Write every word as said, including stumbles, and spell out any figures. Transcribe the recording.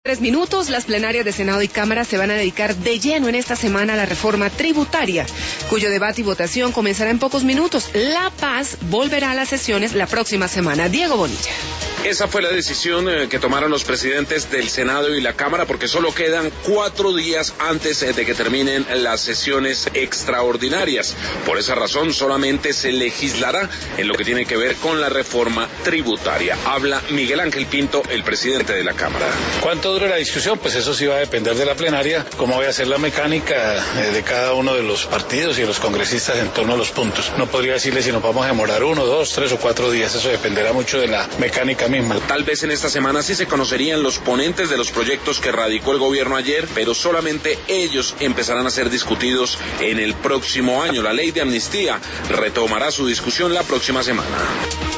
Tres minutos, las plenarias de Senado y Cámara se van a dedicar de lleno en esta semana a la reforma tributaria, cuyo debate y votación comenzará en pocos minutos. La Paz volverá a las sesiones la próxima semana. Diego Bonilla. Esa fue la decisión eh, que tomaron los presidentes del Senado y la Cámara, porque solo quedan cuatro días antes eh, de que terminen las sesiones extraordinarias. Por esa razón, solamente se legislará en lo que tiene que ver con la reforma tributaria. Habla Miguel Ángel Pinto, el presidente de la Cámara. ¿Cuánto dura la discusión? Pues eso sí va a depender de la plenaria, cómo va a ser la mecánica eh, de cada uno de los partidos y de los congresistas en torno a los puntos. No podría decirle si nos vamos a demorar uno, dos, tres o cuatro días. Eso dependerá mucho de la mecánica misma. Tal vez en esta semana sí se conocerían los ponentes de los proyectos que radicó el gobierno ayer, pero solamente ellos empezarán a ser discutidos en el próximo año. La ley de amnistía retomará su discusión la próxima semana.